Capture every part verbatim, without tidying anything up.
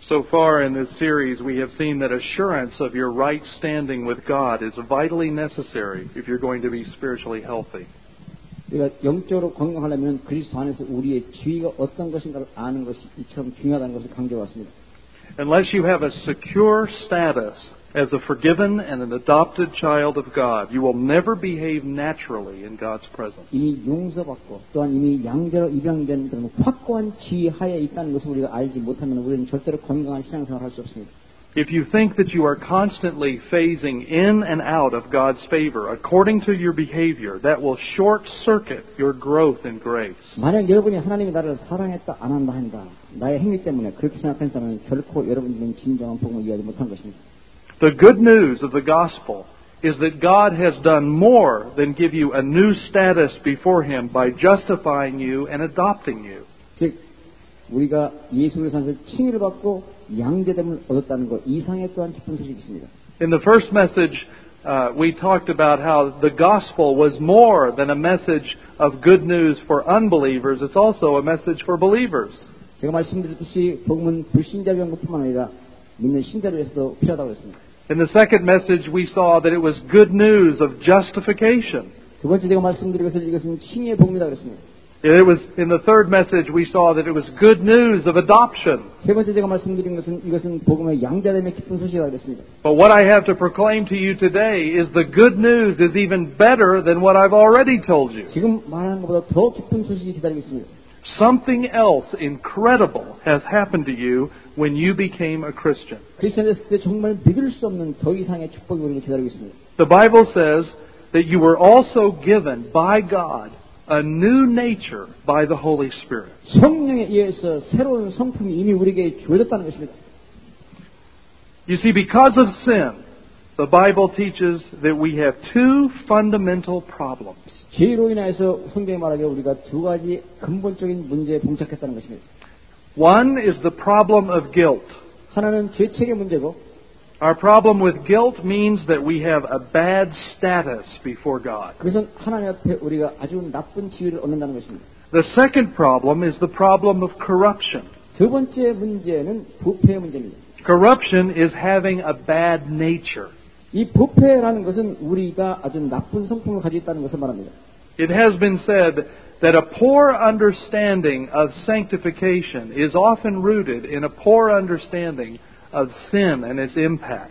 So far in this series, we have seen that assurance of your right standing with God is vitally necessary if you're going to be spiritually healthy. 우리가 영적으로 건강하려면 그리스도 안에서 우리의 지위가 어떤 것인가를 아는 것이 이처럼 중요하다는 것을 강조해 왔습니다. Unless you have a secure status as a forgiven and an adopted child of God, you will never behave naturally in God's presence. 이미 용서받고 또한 이미 양자로 입양된 그런 확고한 지위 하에 있다는 것을 우리가 알지 못하면 우리는 절대로 건강한 신앙생활을 할 수 없습니다. If you think that you are constantly phasing in and out of God's favor according to your behavior, that will short-circuit your growth in grace. 만약 여러분이 하나님이 나를 사랑했다 안 한다 한다 나의 행위 때문에 그렇게 생각한다면 결코 여러분들은 진정한 복음을 이해하지 못한 것입니다. The good news of the gospel is that God has done more than give you a new status before Him by justifying you and adopting you. 즉 우리가 예수를 통해서 칭의를 받고 양자됨을 얻었다는 것 이상의 또한 기쁜 소식이 있습니다. In the first message, uh, we talked about how the gospel was more than a message of good news for unbelievers. It's also a message for believers. 제가 말씀드렸듯이 복음은 불신자를 위한 것뿐만 아니라 믿는 신자를 위해서도 필요하다고 했습니다. In the second message, we saw that it was good news of justification. 두 번째 제가 말씀드린 것은 이것은 칭의의 복음이다 그랬습니다. It was in the third message we saw that it was good news of adoption. 세 번째 제가 말씀드린 것은 이것은 복음의 양자됨의 기쁜 소식이라고 그랬습니다. But what I have to proclaim to you today is the good news is even better than what I've already told you. 지금 말하는 것보다 더 기쁜 소식이 기다리고 있습니다. Something else incredible has happened to you when you became a Christian. 크리스천이 됐을 때 정말 믿을 수 없는 더 이상의 축복이 우리를 기다리고 있습니다. The Bible says that you were also given by God a new nature by the Holy Spirit. 성령에 의해서 새로운 성품이 이미 우리에게 주어졌다는 것입니다. You see, because of sin, the Bible teaches that we have two fundamental problems. 죄로 인해서 성경이 말하기를 우리가 두 가지 근본적인 문제에 봉착했다는 것입니다. One is the problem of guilt. 하나는 죄책의 문제고 Our problem with guilt means that we have a bad status before God. 그것은 하나님 앞에 우리가 아주 나쁜 지위를 얻는다는 것입니다. The second problem is the problem of corruption. 두 번째 문제는 부패의 문제입니다. Corruption is having a bad nature. 이 부패라는 것은 우리가 아주 나쁜 성품을 가지고 있다는 것을 말합니다. It has been said that a poor understanding of sanctification is often rooted in a poor understanding of sin and its impact.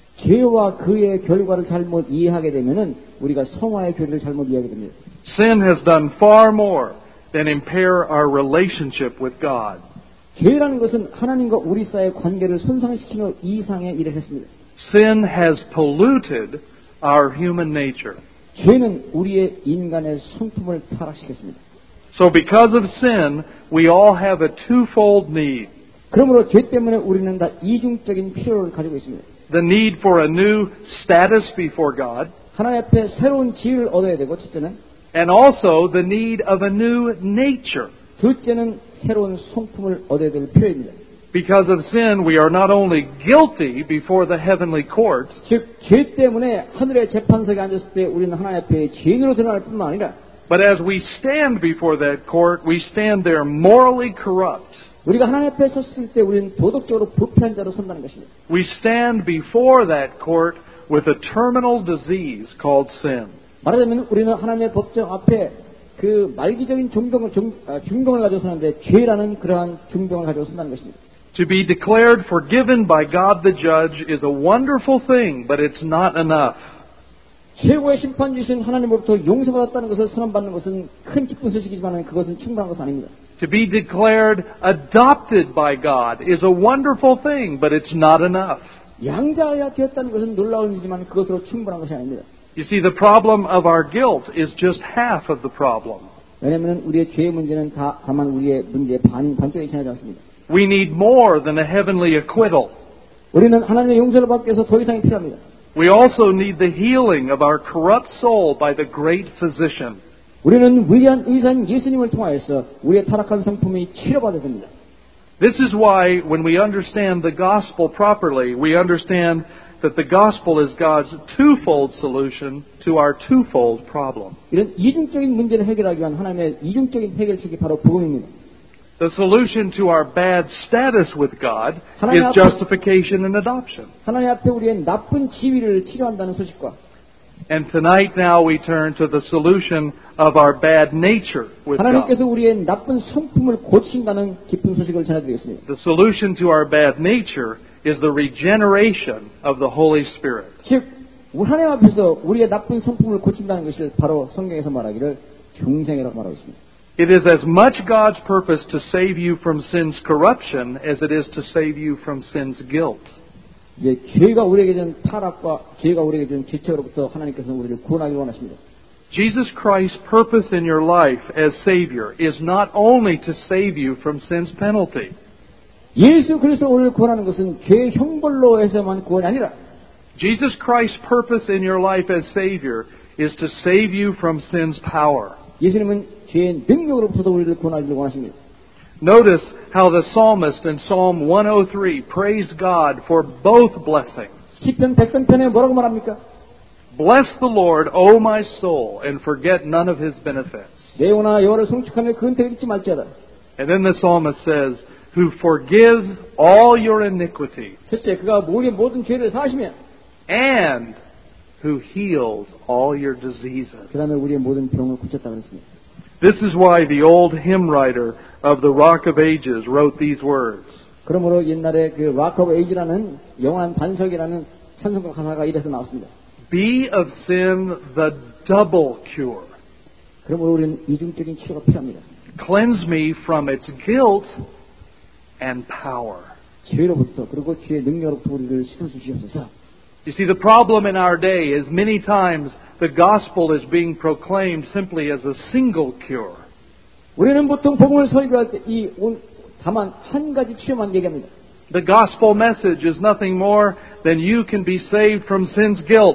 죄와 그의 결과를 잘못 이해하게 되면은 우리가 성화의 교리를 잘못 이해하게 됩니다. Sin has done far more than impair our relationship with God. 죄라는 것은 하나님과 우리 사이의 관계를 손상시키는 이상의 일을 했습니다. Sin has polluted our human nature. 죄는 우리의 인간의 성품을 타락시켰습니다. So because of sin, we all have a twofold need. 그러므로 죄 때문에 우리는 다 이중적인 필요를 가지고 있습니다. The need for a new status before God. 하나님 앞에 새로운 지위를 얻어야 되고 첫째는 And also the need of a new nature. 둘째는 새로운 성품을 얻어야 될 필요입니다. Because of sin, we are not only guilty before the heavenly court, 즉, 죄 때문에 하늘의 재판석에 앉았을 때 우리는 하나님 앞에 죄인으로 드러날 뿐만 아니라 but as we stand before that court, we stand there morally corrupt. 우리가 하나님 앞에 섰을 때 우리는 도덕적으로 부패한 자로 선다는 것입니다. We stand before that court with a terminal disease called sin. 말하자면 우리는 하나님의 법정 앞에 그 말기적인 중병을, 중, 아, 중병을 가지고 서는데 죄라는 그러한 중병을 가지고 선다는 것입니다. To be declared forgiven by God the judge is a wonderful thing, but it's not enough. 최고의 심판주신 하나님으로부터 용서받았다는 것을 선언받는 것은 큰 기쁜 소식이지만 그것은 충분한 것은 아닙니다. To be declared adopted by God is a wonderful thing, but it's not enough. 양자가 되었다는 것은 놀라운 일이지만 그것으로 충분한 것이 아닙니다. You see, the problem of our guilt is just half of the problem. 왜냐하면 우리의 죄의 문제는 다 다만 우리의 문제의 반, 반쪽에 지나지 않습니다. We need more than a heavenly acquittal. 우리는 하나님의 용서를 받기 위해서 더 이상이 필요합니다. We also need the healing of our corrupt soul by the great physician. 우리는 위대한 의사인 예수님을 통하여서 우리의 타락한 성품이 치료받아야 됩니다. This is why when we understand the gospel properly, we understand that the gospel is God's twofold solution to our twofold problem. 이런 이중적인 문제를 해결하기 위한 하나님의 이중적인 해결책이 바로 복음입니다. The solution to our bad status with God is 하나님 앞에- justification and adoption. 하나님 앞에 우리의 나쁜 지위를 치료한다는 소식과 And tonight now we turn to the solution of our bad nature with God. 하나님께서 우리의 나쁜 성품을 고친다는 기쁜 소식을 전해드리겠습니다. The solution to our bad nature is the regeneration of the Holy Spirit. 즉 하나님 앞에서 우리의 나쁜 성품을 고친다는 것을 바로 성경에서 말하기를 중생이라고 말하고 있습니다. It is as much God's purpose to save you from sin's corruption as it is to save you from sin's guilt. 이제 죄가 우리에게 준 타락과 죄가 우리에게 준 죄책으로부터 하나님께서는 우리를 구원하기를 원하십니다. Jesus Christ's purpose in your life as Savior is not only to save you from sin's penalty. 예수 그리스도 우리를 구원하는 것은 죄의 형벌로 해서만 구원이 아니라 Jesus Christ's purpose in your life as Savior is to save you from sin's power. 예수님은 죄의 능력으로부터도 우리를 구원하기를 원하십니다. Notice how the psalmist in Psalm one oh three praised God for both blessings. 시편 백삼 편에 뭐라고 말합니까? Bless the Lord, O my soul, and forget none of His benefits. 내 영혼아 여호와를 송축하며 그 은혜를 잊지 말지어다. And then the psalmist says, who forgives all your iniquities 첫째, 그가 우리의 모든 죄를 사하시며 and who heals all your diseases. 그 다음에 우리의 모든 병을 고쳤다고 했습니다. This is why the old hymn writer of the Rock of Ages wrote these words. 그러므로 옛날에 그 Rock of Ages라는 영원한 반석이라는 찬송가 가사가 이래서 나왔습니다. Be of sin the double cure. 그러므로 우리는 이중적인 치료가 필요합니다. Cleanse me from its guilt and power. 죄로부터 그리고 죄의 능력으로부터 우리를 씻어주시옵소서. You see, the problem in our day is many times the gospel is being proclaimed simply as a single cure. 우리는 보통 복음을 설교할 때 이 다만 한 가지 치료만 얘기합니다. The gospel message is nothing more than you can be saved from sin's guilt.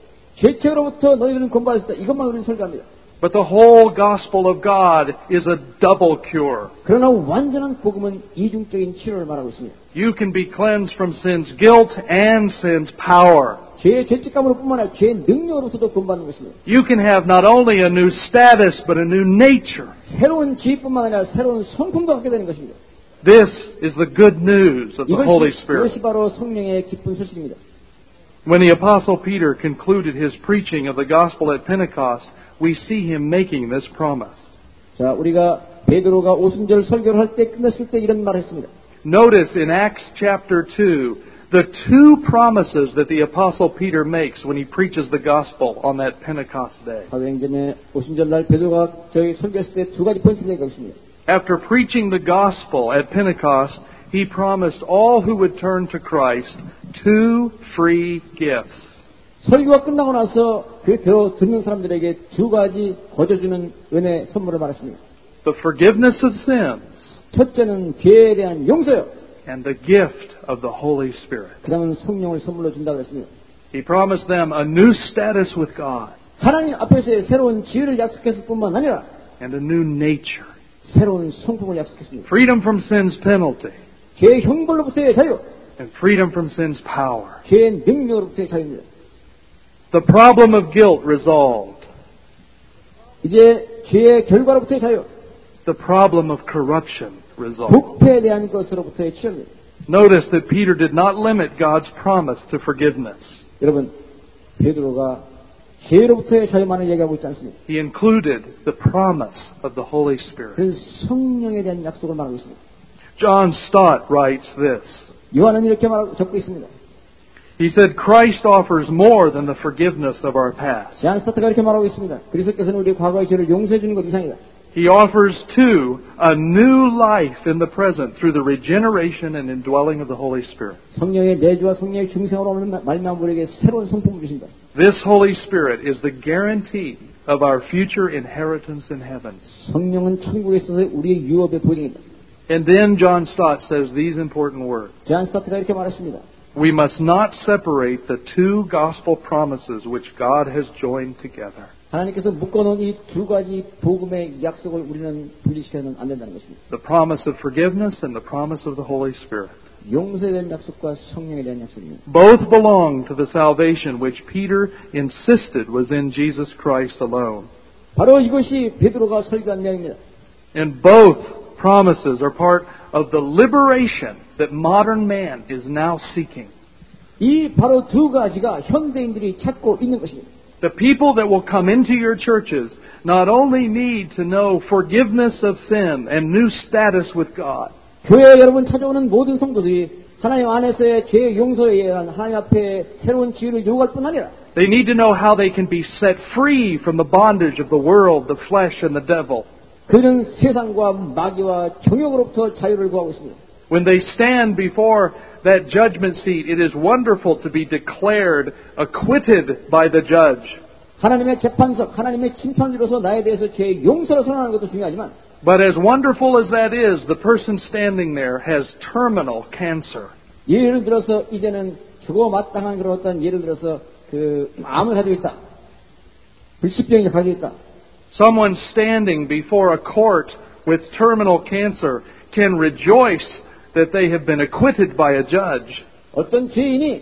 죄책으로부터 너희들은 구원받을 수 있다. 이것만 우리는 설교합니다. But the whole gospel of God is a double cure. 그러나 완전한 복음은 이중적인 치료를 말하고 있습니다. You can be cleansed from sin's guilt and sin's power. 죄의 죄책감으로 뿐만 아니라 죄의 능력으로서도 구원받는 것입니다. You can have not only a new status but a new nature. 새로운 지위뿐만 아니라 새로운 성품도 갖게 되는 것입니다. This is the good news of the Holy 이것이, Spirit. 이것이 바로 성령의 기쁜 소식입니다. When the Apostle Peter concluded his preaching of the gospel at Pentecost, we see him making this promise. 자, 우리가 베드로가 오순절 설교를 할 때 끝냈을 때 이런 말을 했습니다. Notice in Acts chapter two, the two promises that the Apostle Peter makes when he preaches the gospel on that Pentecost day. 사도행전에 오순절 날 베드로가 저희 설교했을 때 두 가지 포인트를 얘기했습니다. After preaching the gospel at Pentecost, he promised all who would turn to Christ two free gifts. 설교가 끝나고 나서 그 들어 듣는 사람들에게 두 가지 거저주는 은혜 선물을 말했습니다. The forgiveness of sins 첫째는 죄에 대한 용서요. and the gift of the Holy Spirit. 그 다음은 성령을 선물로 준다고 했습니다. He promised them a new status with God 하나님 앞에서의 새로운 지위를 약속했을 뿐만 아니라 and a new nature. 새로운 성품을 약속했습니다. Freedom from sin's penalty 죄의 형벌로부터의 자유, and freedom from sin's power. 죄의 능력으로부터의 자유입니다. The problem of guilt resolved. 이제 죄의 결과로부터의 자유, The problem of corruption resolved. 부패에 대한 것으로부터의 치료입니다. Notice that Peter did not limit God's promise to forgiveness. 여러분, 베드로가 죄로부터의 자유만을 얘기하고 있지 않습니다. He included the promise of the Holy Spirit. 그 성령에 대한 약속을 말하고 있습니다. John Stott writes this. 요한은 이렇게 말하고 적고 있습니다. He said, Christ offers more than the forgiveness of our past. 잔 스타트가 이렇게 말하고 있습니다. 그리스도께서는 우리의 과거의 죄를 용서해 주는 것 이상이다. He offers, too, a new life in the present through the regeneration and indwelling of the Holy Spirit. 성령의 내주와 성령의 중생으로 말미암아 우리에게 새로운 성품을 주신다. This Holy Spirit is the guarantee of our future inheritance in heaven. 성령은 천국에 있어서 우리의 유업의 보증이다. And then John Stott says these important words. 잔 스타트가 이렇게 말했습니다. We must not separate the two gospel promises which God has joined together. 하나님께서 묶어놓은 이 두 가지 복음의 약속을 우리는 분리시켜서는 안 된다는 것입니다. The promise of forgiveness and the promise of the Holy Spirit. 용서에 대한 약속과 성령에 대한 약속입니다. Both belong to the salvation which Peter insisted was in Jesus Christ alone. 바로 이것이 베드로가 설교한 내용입니다. And both promises are part of the liberation that modern man is now seeking. 이 바로 두 가지가 현대인들이 찾고 있는 것입니다. The people that will come into your churches not only need to know forgiveness of sin and new status with God. 교회 여러분 찾아오는 모든 성도들이 하나님 안에서의 죄 용서에 의한 하나님 앞에 새로운 지위를 요구할 뿐 아니라 They need to know how they can be set free from the bondage of the world, the flesh, and the devil. 그들은 세상과 마귀와 정욕으로부터 자유를 구하고 있습니다. When they stand before that judgment seat, it is wonderful to be declared acquitted by the judge. 하나님의 재판석, 하나님의 심판주로서 나에 대해서 죄 용서를 선언하는 것도 중요하지만 But as wonderful as that is, the person standing there has terminal cancer. 예를 들어서 이제는 죽어 마땅한 그런 어떤 예를 들어서 그 암을 가지고 있다. 불치병이 가지고 있다. Someone standing before a court with terminal cancer can rejoice that they have been acquitted by a judge. 어떤 죄인이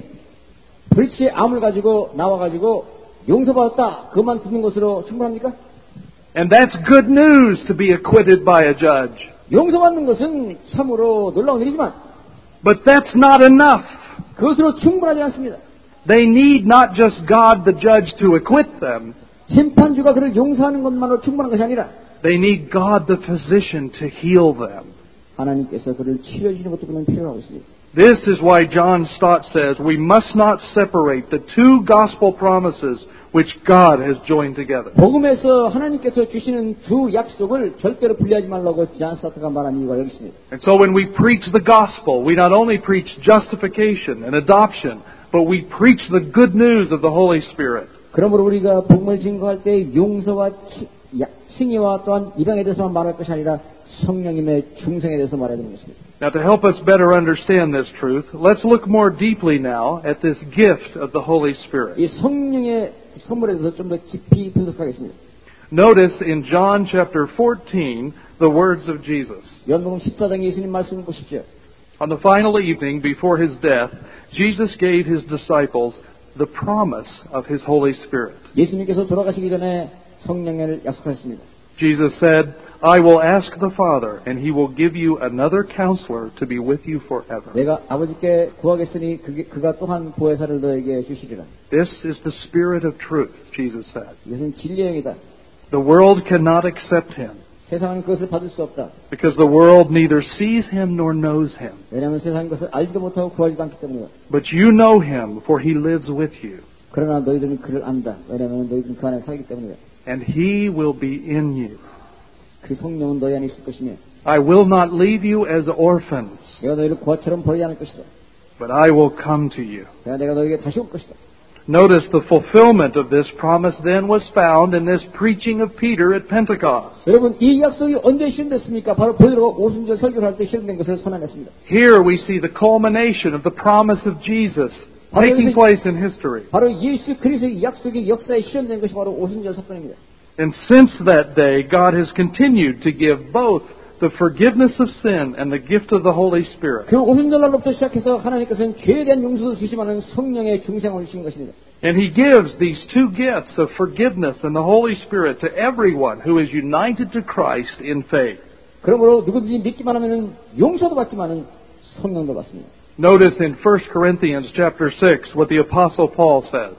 불치의 암을 가지고 나와가지고 용서받았다. 그것만 듣는 것으로 충분합니까? And that's good news to be acquitted by a judge. 용서받는 것은 참으로 놀라운 일이지만 But that's not enough. 그것으로 충분하지 않습니다. They need not just God the judge to acquit them. 심판주가 그를 용서하는 것만으로 충분한 것이 아니라 They need God the physician to heal them. 하나님께서 그를 치료해주는 것도 그는 필요하고 있습니다. This is why John Stott says we must not separate the two gospel promises which God has joined together. 복음에서 하나님께서 주시는 두 약속을 절대로 분리하지 말라고 존 스타트가 말한 이유가 여기 있습니다. And so when we preach the gospel, we not only preach justification and adoption, but we preach the good news of the Holy Spirit. 그러므로 우리가 복음을 증거할 때 용서와 치, 야, 칭의와 또한 이방에 대해서만 말할 것이 아니라 성령님의 중생에 대해서 말해야 되는 것입니다. Now to help us better understand this truth, let's look more deeply now at this gift of the Holy Spirit. 이 성령의 선물에 대해서 좀 더 깊이 분석하겠습니다. Notice in John chapter fourteen the words of Jesus. 요한복음 십사 장에 예수님 말씀을 보십시오. On the final evening before his death, Jesus gave his disciples the promise of his Holy Spirit. 예수님께서 돌아가시기 전에 성령을 약속하셨습니다. Jesus said, I will ask the Father, and he will give you another counselor to be with you forever. 내가 아버지께 구하겠으니 그게, 그가 또한 보혜사를 너에게 주시리라. This is the Spirit of truth, Jesus said. 이것은 진리의 영이다. The world cannot accept him, 세상은 그것을 받을 수 없다. because the world neither sees him nor knows him. 왜냐하면 세상은 그것을 알지도 못하고 구하지도 않기 때문이다. But you know him, for he lives with you, 그러나 너희들은 그를 안다. 왜냐하면 너희들은 그 안에 살기 때문이다. and he will be in you. 그 성령은 너희 안에 있을 것이며 I will not leave you as orphans, 내가 너희를 고아처럼 버리지 않을 것이다. but I will come to you. 내가 내가 너희에게 다시 올 것이다. Notice the fulfillment of this promise then was found in this preaching of Peter at Pentecost. 여러분 이 약속이 언제 실현됐습니까? 바로 베드로가 오순절 설교를 할 때 실현된 것을 선언했습니다. Here we see the culmination of the promise of Jesus taking place in history. 바로 예수 그리스도의 약속이 역사에 실현된 것이 바로 오순절 사건입니다. And since that day, God has continued to give both the forgiveness of sin and the gift of the Holy Spirit. 그 오순절날로부터 시작해서 하나님께서는 죄에 대한 용서를 주시마는 성령의 중생을 주신 것입니다. And He gives these two gifts of forgiveness and the Holy Spirit to everyone who is united to Christ in faith. 그러므로 누구든지 믿기만 하면은 용서도 받지만은 성령도 받습니다. Notice in First Corinthians chapter six what the Apostle Paul says.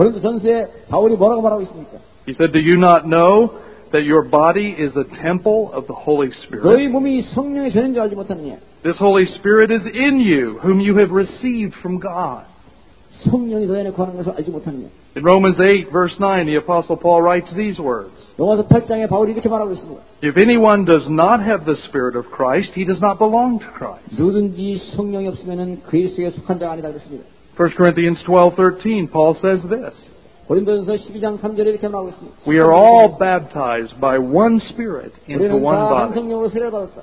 고린도전서에 바울이 뭐라고 말하고 있습니까? He said, Do you not know that your body is a temple of the Holy Spirit? 너희 몸이 성령의 전인 줄 알지 못하느냐? This Holy Spirit is in you, whom you have received from God. 성령이 너희 안에 거하는 것을 알지 못하느냐? In Romans eight, verse nine, the Apostle Paul writes these words. 로마서 팔 장에 바울이 이렇게 말하고 있습니다. If anyone does not have the Spirit of Christ, he does not belong to Christ. 누구든지 성령이 없으면은 그리스도에 속한 자가 아니다 그랬습니다. First Corinthians twelve thirteen, Paul says this. 고린도전서 십이 장 삼 절에 이렇게 말하고 있습니다. We are all baptized by one Spirit into 우리는 one 다 한 body. 성령으로 세례를 받았다.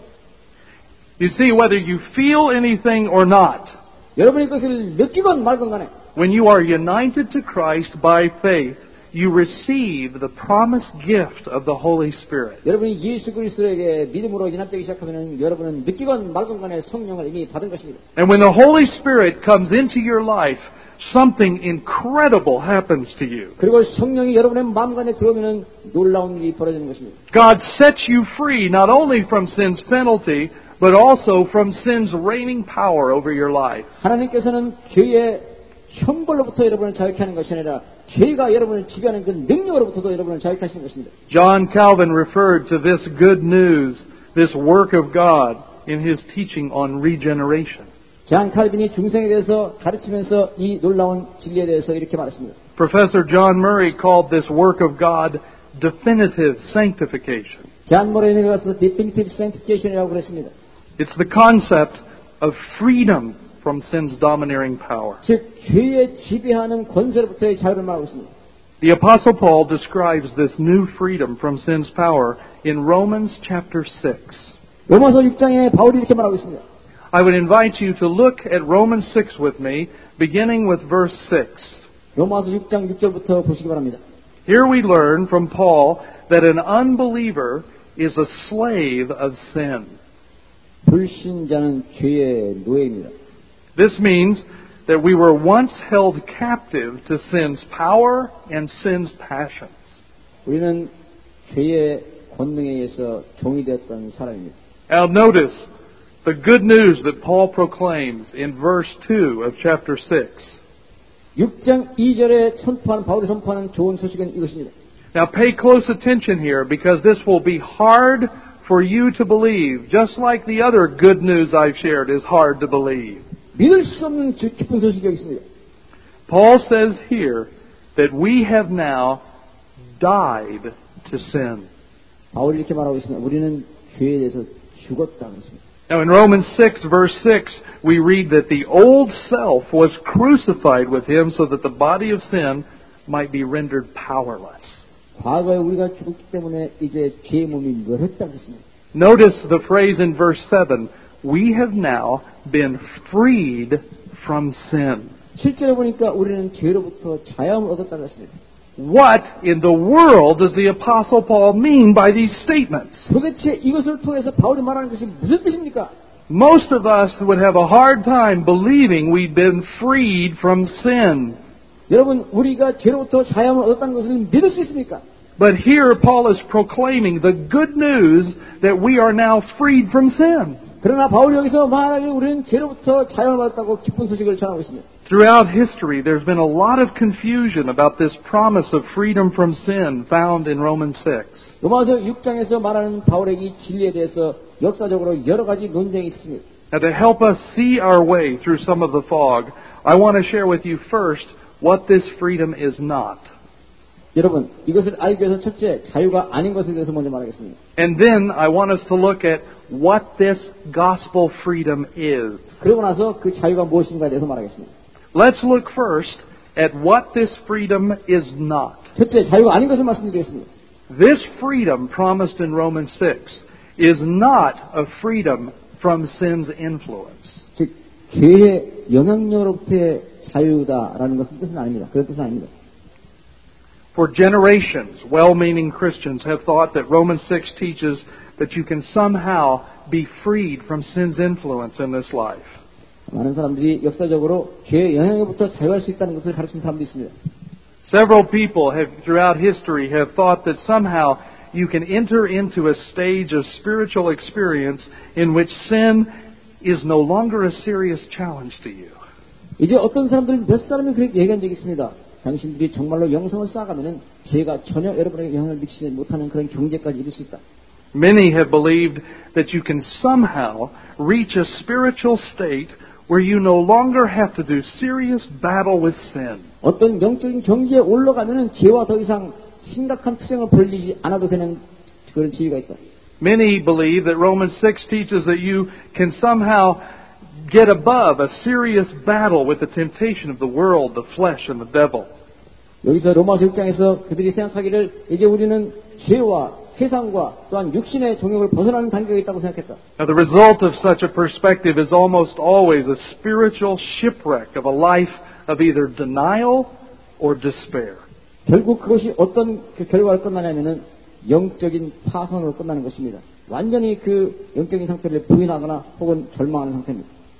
You see, whether you feel anything or not, 여러분이 그것을 느끼건 말건 간에 when you are united to Christ by faith, you receive the promised gift of the Holy Spirit. 여러분이 예수 그리스도에게 믿음으로 연합되기 시작하면은 여러분은 느끼건 말건 간에 성령을 이미 받은 것입니다. And when the Holy Spirit comes into your life, something incredible happens to you. 그리고 성령이 여러분의 마음 안에 들어오면 놀라운 일이 벌어지는 것입니다. God sets you free not only from sin's penalty, but also from sin's reigning power over your life. 하나님께서는 죄의 형벌로부터 여러분을 자유케 하는 것이 아니라 죄가 여러분을 지배하는 그 능력으로부터도 여러분을 자유케 하시는 것입니다. John Calvin referred to this good news, this work of God, in his teaching on regeneration. 잔 칼빈이 중생에 대해서 가르치면서 이 놀라운 진리에 대해서 이렇게 말했습니다. Professor John Murray called this work of God definitive sanctification. 잔 모레이에 가서 definitive sanctification이라고 그랬습니다. It's the concept of freedom from sin's domineering power. 즉 죄의 지배하는 권세로부터의 자유를 말하고 있습니다. The Apostle Paul describes this new freedom from sin's power in Romans chapter six. 로마서 육 장에 바울이 이렇게 말하고 있습니다. I would invite you to look at Romans six with me, beginning with verse six. 로마서 육 장 육 절부터 보시기 바랍니다. Here we learn from Paul that an unbeliever is a slave of sin. 불신자는 죄의 노예입니다. This means that we were once held captive to sin's power and sin's passions. 우리는 죄의 권능에 의해서 종이 되었던 사람입니다. Now notice the good news that Paul proclaims in verse two of chapter six. 육 장 이 절에 선포하는 바울이 선포하는 좋은 소식은 이것입니다. Now pay close attention here because this will be hard for you to believe, just like the other good news I've shared is hard to believe. 믿을 수 없는 기쁜 소식이 있습니다. Paul says here that we have now died to sin. 바울이 이렇게 말하고 있습니다. 우리는 죄에 대해서 죽었다는 것입니다. Now in Romans six verse six we read that the old self was crucified with him so that the body of sin might be rendered powerless. 과거에 우리가 죽었기 때문에 이제 죄의 몸이 멸했다는 것입니다. Notice the phrase in verse seven, we have now been freed from sin. 실제로 보니까 우리는 죄로부터 자유함을 얻었다는 것입니다. What in the world does the Apostle Paul mean by these statements? 도대체 이것을 통해서 바울이 말하는 것이 무슨 뜻입니까? Most of us would have a hard time believing we've been freed from sin. 여러분, 우리가 죄로부터 자유함을 얻었다는 것을 믿을 수 있습니까? But here Paul is proclaiming the good news that we are now freed from sin. 그러나 바울이 여기서 말하기를 우리는 죄로부터 자유함을 얻었다고 기쁜 소식을 전하고 있습니다. Throughout history, there's been a lot of confusion about this promise of freedom from sin found in Romans six. 로마서 육 장에서 말하는 바울의 이 진리에 대해서 역사적으로 여러 가지 논쟁이 있습니다. Now, to help us see our way through some of the fog, I want to share with you first what this freedom is not. 여러분, 이것을 알기 위해서 첫째, 자유가 아닌 것에 대해서 먼저 말하겠습니다. And then I want us to look at what this gospel freedom is. 그러고 나서 그 자유가 무엇인가에 대해서 말하겠습니다. Let's look first at what this freedom is not. 첫째, 자유가 아닌 것을 말씀드리겠습니다. This freedom promised in Romans six is not a freedom from sin's influence. 즉, 죄의 영향력으로부터의 자유다라는 것은 뜻은 아닙니다. 그런 뜻은 아닙니다. For generations, well-meaning Christians have thought that Romans six teaches that you can somehow be freed from sin's influence in this life. 많은 사람들이 역사적으로 죄의 영향으로부터 자유할 수 있다는 것을 가르치는 사람도 있습니다. Several people have, throughout history, have thought that somehow you can enter into a stage of spiritual experience in which sin is no longer a serious challenge to you. 이제 어떤 사람들은 몇 사람이 그렇게 얘기한 적이 있습니다. 당신들이 정말로 영성을 쌓아가면은 죄가 전혀 여러분에게 영향을 미치지 못하는 그런 경제까지 이룰 수 있다. Many have believed that you can somehow reach a spiritual state where you no longer have to do serious battle with sin. 어떤 영적인 경지에 올라가면은 죄와 더 이상 심각한 투쟁을 벌이지 않아도 되는 그런 지위가 있다. Many believe that Romans six teaches that you can somehow get above a serious battle with the temptation of the world, the flesh, and the devil. 여기서 로마서 육 장에서 그들이 생각하기를 이제 우리는 죄와 세상과 또한 육신의 종욕을 벗어나는 단계가 있다고 생각했다. Now, the result of such a perspective is almost always a spiritual shipwreck of a life of either denial or despair. 결국 그것이 어떤 그 결과를 끝나냐면은 영적인 파손으로 끝나는 것입니다. 완전히 그 영적인 상태를 부인하거나 혹은 절망하는 상태입니다.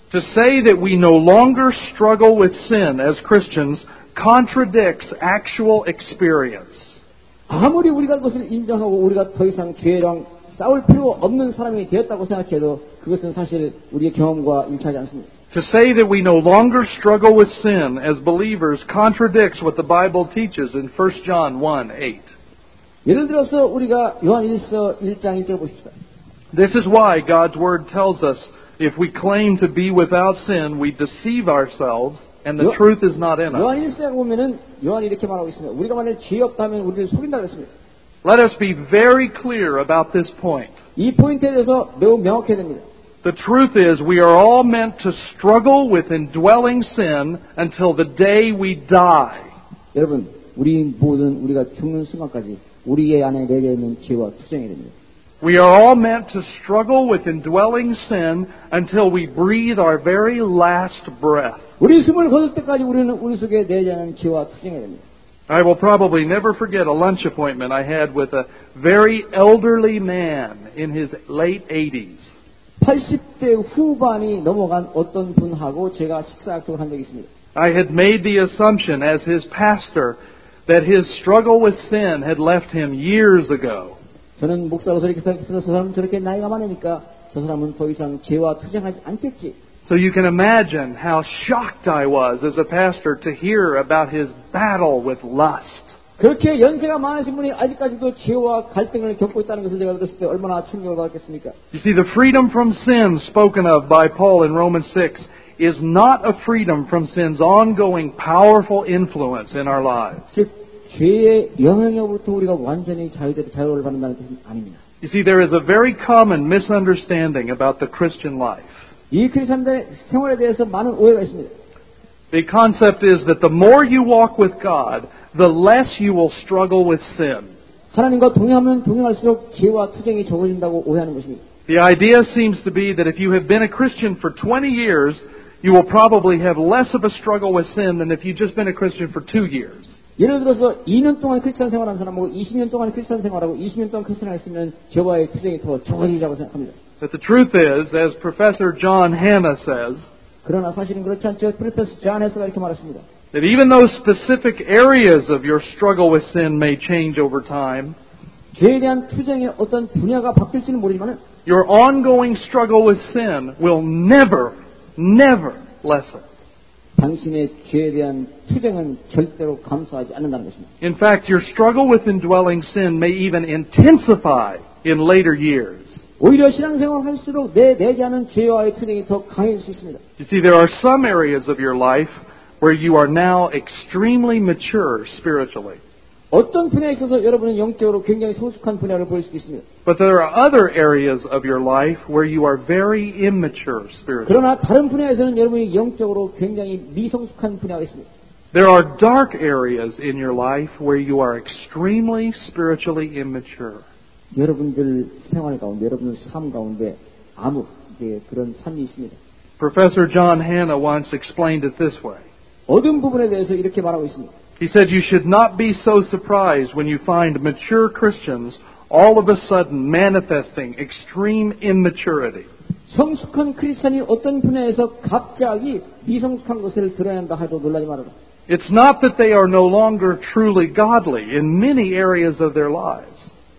To say that we no longer struggle with sin as Christians contradicts actual experience. 아무리 우리가 그것을 인정하고 우리가 더 이상 죄랑 싸울 필요 없는 사람이 되었다고 생각해도 그것은 사실 우리의 경험과 일치하지 않습니다. To say that we no longer struggle with sin as believers contradicts what the Bible teaches in First John one eight. 예를 들어서 우리가 요한일서 일 장 일 절 보십시다. This is why God's Word tells us if we claim to be without sin, we deceive ourselves and the 요, truth is not in us. 요한일서에 보면은 요한이 이렇게 말하고 있습니다. 우리가 만약 죄 없다면 우리를 속인다 그랬습니다. Let us be very clear about this point. 이 포인트에 대해서 매우 명확해야 됩니다. The truth is we are all meant to struggle with indwelling sin until the day we die. 여러분, 우리 모든 우리가 죽는 순간까지 우리의 안에 내게 있는 죄와 투쟁해야 됩니다. We are all meant to struggle with indwelling sin until we breathe our very last breath. 우리 숨을 거둘 때까지 우리는 우리 속에 내게 있는 죄와 투쟁해야 됩니다. I will probably never forget a lunch appointment I had with a very elderly man in his late eighties. 팔십 대 후반이 넘어간 어떤 분하고 제가 식사 약속을 한 적이 있습니다. I had made the assumption as his pastor that his struggle with sin had left him years ago. 저는 목사로서 이렇게 생각했으면 저 사람은 저렇게 나이가 많으니까 저 사람은 더 이상 죄와 투쟁하지 않겠지. So you can imagine how shocked I was as a pastor to hear about his battle with lust. 그렇게 연세가 많으신 분이 아직까지도 죄와 갈등을 겪고 있다는 것을 제가 들었을 때 얼마나 충격을 받았겠습니까? You see, the freedom from sin spoken of by Paul in Romans six is not a freedom from sin's ongoing powerful influence in our lives. 즉, 죄의 영향으로부터 우리가 완전히 자유되고 자유를 받는다는 뜻은 아닙니다. You see, there is a very common misunderstanding about the Christian life. 이 크리스천들의 생활에 대해서 많은 오해가 있습니다. The concept is that the more you walk with God, the less you will struggle with sin. 하나님과 동행하면 동행할수록 죄와 투쟁이 적어진다고 오해하는 것입니다. The idea seems to be that if you have been a Christian for twenty years, you will probably have less of a struggle with sin than if you've just been a Christian for two years. 예를 들어서 이 년 동안 크리스천 생활한 사람하고 이십 년 동안 크리스천 생활하고 이십 년 동안 크리스천 했으면 죄와의 투쟁이 더 적어지리라고 생각합니다. But the truth is, as Professor John Hanna says, 그러나 사실은 그렇지 않죠. 프로페서 존 해서가 이렇게 말했습니다. that even though specific areas of your struggle with sin may change over time, 죄에 대한 투쟁의 어떤 분야가 바뀔지는 모르지만 your ongoing struggle with sin will never, never lessen. 당신의 죄에 대한 투쟁은 절대로 감소하지 않는다는 것입니다. In fact, your struggle with indwelling sin may even intensify in later years. 오히려 신앙생활을 할수록 내 내지 않은 죄와의 투쟁이 더 강해질 수 있습니다. You see, there are some areas of your life where you are now extremely mature spiritually. 어떤 분야에 있어서 여러분은 영적으로 굉장히 성숙한 분야를 보일 수도 있습니다. But there are other areas of your life where you are very immature spiritually. 그러나 다른 분야에서는 여러분이 영적으로 굉장히 미성숙한 분야가 있습니다. There are dark areas in your life where you are extremely spiritually immature. 여러분들 생활 가운데, 여러분들 삶 가운데 암흑, 예, 그런 삶이 있습니다. Professor John Hanna once explained it this way. 어떤 부분에 대해서 이렇게 말하고 있습니다. He said, you should not be so surprised when you find mature Christians all of a sudden manifesting extreme immaturity. 성숙한 크리스천이 어떤 분야에서 갑자기 미성숙한 것을 드러낸다 해도 놀라지 말아라. It's not that they are no longer truly godly in many areas of their lives.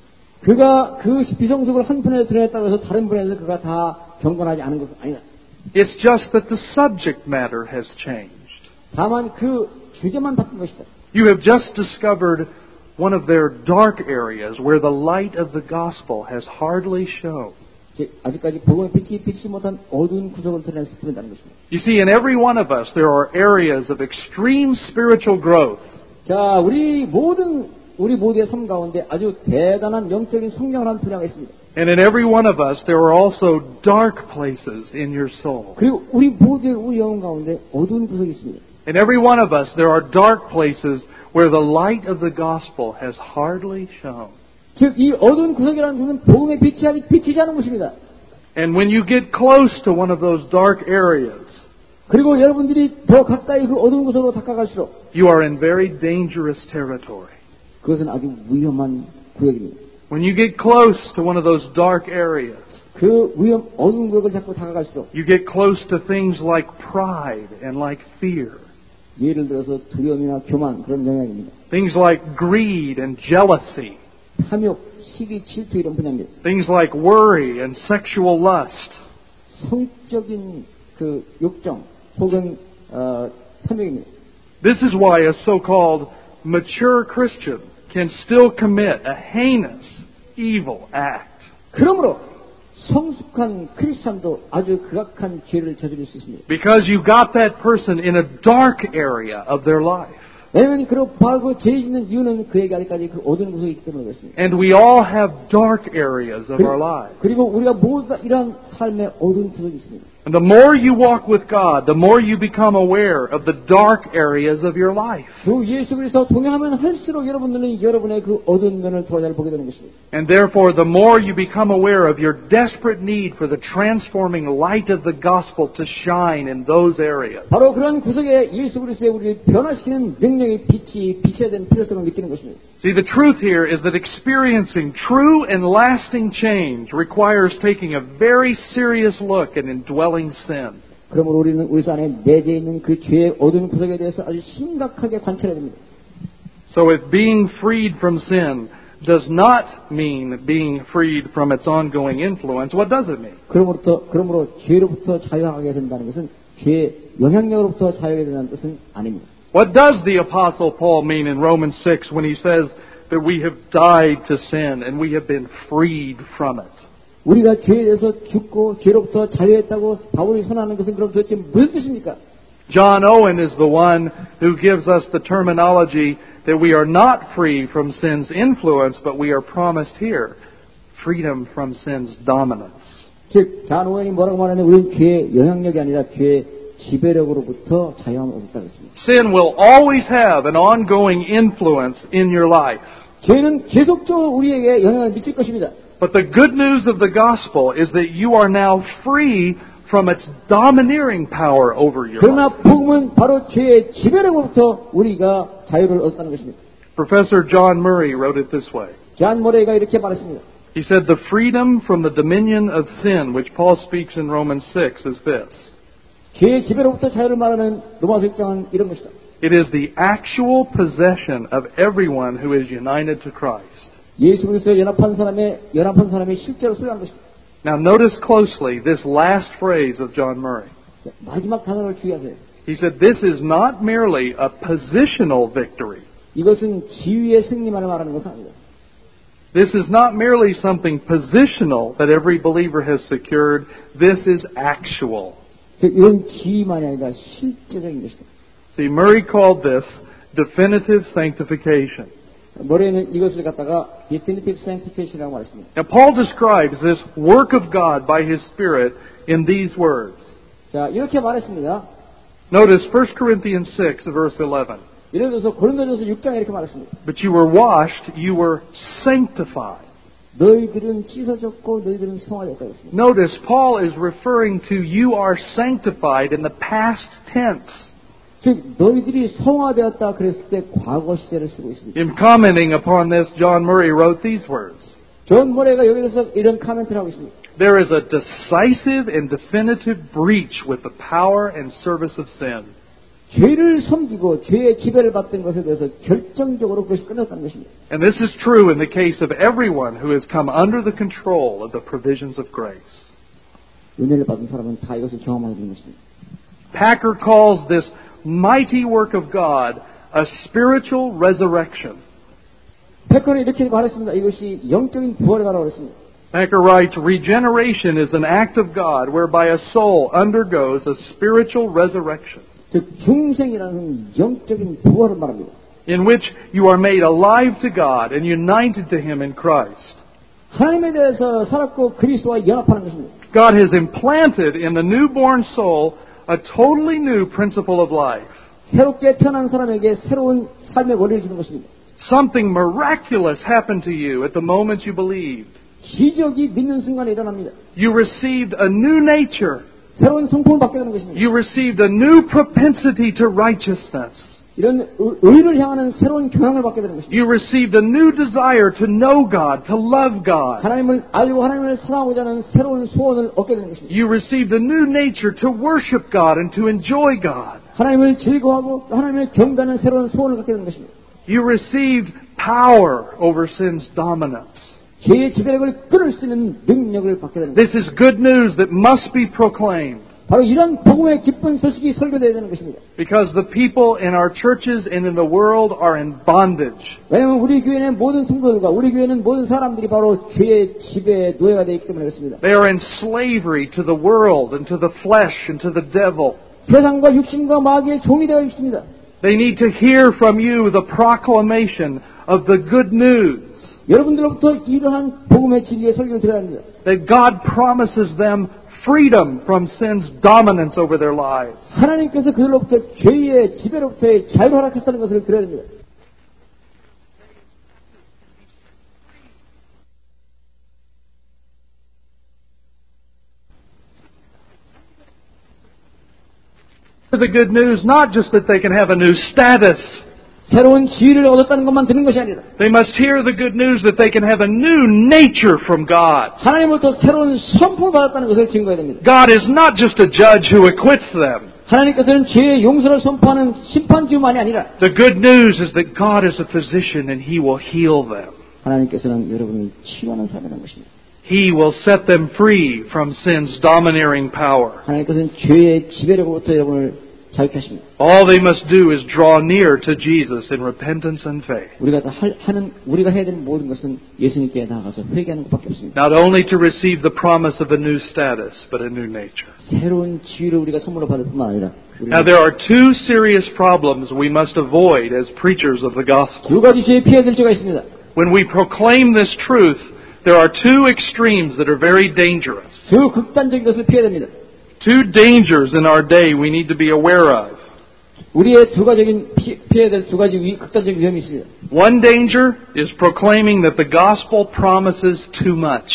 그가 그 비성숙을 한 분야에서 드러냈다고 해서 다른 분야에서 그가 다 경건하지 않은 것은 아니다. It's just that the subject matter has changed. 다만 그 주제만 바뀐 것이다. You have just discovered one of their dark areas where the light of the gospel has hardly shone. 아직까지 복음의 빛이 비치지 못한 어두운 구석을 드러낼 뿐이라는 것입니다. You see, in every one of us, there are areas of extreme spiritual growth. 자, 우리 모든 우리 모두의 삶 가운데 아주 대단한 영적인 성장을 한 분야가 있습니다. And in every one of us, there are also dark places in your soul. 그리고 우리 모두의 우리 영혼 가운데 어두운 구석이 있습니다. In every one of us, there are dark places where the light of the gospel has hardly shone. 즉, 이 어두운 구석이라는 것은 복음의 빛이 아직 비치지 않은 것입니다. And when you get close to one of those dark areas, 그리고 여러분들이 더 가까이 그 어두운 구석으로 다가갈수록 you are in very dangerous territory. 그것은 아주 위험한 구역입니다. When you get close to one of those dark areas, 그 위험 어두운 구역을 자꾸 다가갈수록 you get close to things like pride and like fear. 예를 들어서 두려움이나 교만 그런 영향입니다. Things like greed and jealousy. 탐욕, 시기, 질투 이런 분야입니다. Things like worry and sexual lust. 성적인 그 욕정 혹은 어, 탐욕입니다. This is why a so-called mature Christian can still commit a heinous, evil act. 그러므로 성숙한 크리스찬도 아주 극악한 죄를 저지를 수 있습니다. Because you got that person in a dark area of their life. 왜냐하면 그런 바로 그 죄 짓는 이유는 그에게 아직까지 그 어두운 구석이 있기 때문에 그렇습니다. And we all have dark areas of our lives. 그리고 우리가 모두 다 이러한 삶의 어두운 구석이 있습니다. And the more you walk with God, the more you become aware of the dark areas of your life. 주 예수 그리스도 동행하면 할수록 여러분들은 여러분의 그 어두운 면을 더 잘 보게 되는 것입니다. And therefore, the more you become aware of your desperate need for the transforming light of the gospel to shine in those areas. 바로 그런 구석에 예수 그리스도의 우리를 변화시키는 능력의 빛이 비춰야 되는 필요성을 느끼는 것입니다. See, the truth here is that experiencing true and lasting change requires taking a very serious look at indwelling sin. 그러므로 우리는 우리 안에 내재 있는 그 죄의 어두운 구석에 대해서 아주 심각하게 관찰해야 됩니다. So if being freed from sin does not mean being freed from its ongoing influence, what does it mean? 그러므로 그러므로 죄로부터 자유하게 된다는 것은 죄의 영향력으로부터 자유하게 된다는 뜻은 아닙니다. What does the Apostle Paul mean in Romans six when he says that we have died to sin and we have been freed from it? 우리가 죄에 대해서 죽고 죄로부터 자유했다고 바울이 선언하는 것은 그럼 도대체 무슨 뜻입니까? John Owen is the one who gives us the terminology that we are not free from sin's influence, but we are promised here freedom from sin's dominance. 즉, 존 오웬이 뭐라고 말하냐면 우리는 죄의 영향력이 아니라 죄의 지배력으로부터 자유함을 얻었다고 했습니다. Sin will always have an ongoing influence in your life. 죄는 계속적으로 우리에게 영향을 미칠 것입니다. But the good news of the gospel is that you are now free from its domineering power over your 그러나 life. 복음은 바로 죄의 지배력으로부터 우리가 자유를 얻었다는 것입니다. Professor John Murray wrote it this way. 존 모레이가 이렇게 말했습니다. He said, the freedom from the dominion of sin, which Paul speaks in Romans six, is this. 죄의 지배로부터 자유를 말하는 로마서 육 장은 이런 것이다. It is the actual possession of everyone who is united to Christ. 예수 그리스도에 연합한 사람의 연합한 사람이 실제로 소유한 것이다. Now notice closely this last phrase of John Murray. 자, 마지막 단어를 주의하세요. He said, this is not merely a positional victory. 이것은 지위의 승리만을 말하는 것은 아니다. This is not merely something positional that every believer has secured. This is actual. 즉, 이건 지위만이 아니라 실제적인 것이다. See, Murray called this definitive sanctification. 머리에는 이것을 갖다가 definitive sanctification이라고 말했습니다. Now, Paul describes this work of God by His Spirit in these words. 자, 이렇게 말했습니다. Notice First Corinthians six, verse eleven. 예를 들어서 고린도전서 육 장에 이렇게 말했습니다. But you were washed, you were sanctified. 너희들은 찢어졌고 너희들은 성화됐다고 했습니다. Notice Paul is referring to you are sanctified in the past tense. 즉 너희들이 성화되었다 그랬을 때 과거 시제를 쓰고 있습니다. In commenting upon this, John Murray wrote these words. 존 모레가 여기서 이런 코멘트를 하고 있습니다. There is a decisive and definitive breach with the power and service of sin. 죄를 섬기고 죄의 지배를 받던 것에 대해서 결정적으로 그것이 끝났다는 것입니다. And this is true in the case of everyone who has come under the control of the provisions of grace. 은혜를 받은 사람은 다 이것을 경험하게 되는 것입니다. Packer calls this mighty work of God a spiritual resurrection. 패커는 이렇게 말했습니다. 이것이 영적인 부활이라고 했습니다. Packer writes, regeneration is an act of God whereby a soul undergoes a spiritual resurrection, 즉 중생이라는 영적인 부활을 말합니다. in which you are made alive to God and united to Him in Christ. 하나님에 대해서 살았고 그리스도와 연합하는 것입니다. God has implanted in the newborn soul a totally new principle of life. 새롭게 태어난 사람에게 새로운 삶의 원리를 주는 것입니다. Something miraculous happened to you at the moment you believed. 기적이 믿는 순간에 일어납니다. You received a new nature. 새로운 성품을 받게 되는 것입니다. You received a new propensity to righteousness. 이런 의를 향하는 새로운 경향을 받게 되는 것입니다. You received a new desire to know God, to love God. 하나님을 알고 하나님을 사랑하고자 하는 새로운 소원을 얻게 되는 것입니다. You received a new nature to worship God and to enjoy God. 하나님을 즐거워하고 하나님을 경배하는 새로운 소원을 갖게 되는 것입니다. You received power over sin's dominance. 죄의 지배력을 끊을 수 있는 능력을 받게 되는 것입니다. This is good news that must be proclaimed. 바로 이런 복음의 기쁜 소식이 설교되어야 되는 것입니다. Because the people in our churches and in the world are in bondage. 왜냐하면 우리 교회는 모든 성도들과 우리 교회는 모든 사람들이 바로 죄의 지배의 노예가 되어 있기 때문에 그렇습니다. They are in slavery to the world and to the flesh and to the devil. 세상과 육신과 마귀의 종이 되어 있습니다. They need to hear from you the proclamation of the good news. 여러분들로부터 이러한 복음의 진리의 설교를 들어야 합니다. That God promises them freedom from sin's dominance over their lives. 하나님께서 그들로부터 죄의 지배로부터의 자유를 허락하셨다는 것을 들어야 됩니다. The good news, not just that they can have a new status. 새로운 지위를 얻었다는 것만 듣는 것이 아니라 They must hear the good news that they can have a new nature from God. 하나님으로부터 새로운 선포를 받았다는 것을 증거해야 됩니다. God is not just a judge who acquits them. 하나님께서는 죄의 용서를 선포하는 심판주만이 아니라 The good news is that God is a physician and He will heal them. 하나님께서는 여러분을 치유하는 사람이라는 것입니다. He will set them free from sin's domineering power. 하나님께서는 죄의 지배력으로부터 여러분을 자유케 하십니다. All they must do is draw near to Jesus in repentance and faith. 우리가 다 하는 우리가 해야 되는 모든 것은 예수님께 나아가서 회개하는 것밖에 없습니다. Not only to receive the promise of a new status, but a new nature. 새로운 지위를 우리가 선물로 받을 뿐만 아니라 Now there are two serious problems we must avoid as preachers of the gospel. 두 가지 죄에 피해야 될 죄가 있습니다. When we proclaim this truth, there are two extremes that are very dangerous. 두 극단적인 것을 피해야 됩니다. Two dangers in our day we need to be aware of. 우리의 두 가지적인 피, 피해야 될 두 가지 위, 극단적인 위험이 있습니다. One danger is proclaiming that the gospel promises too much.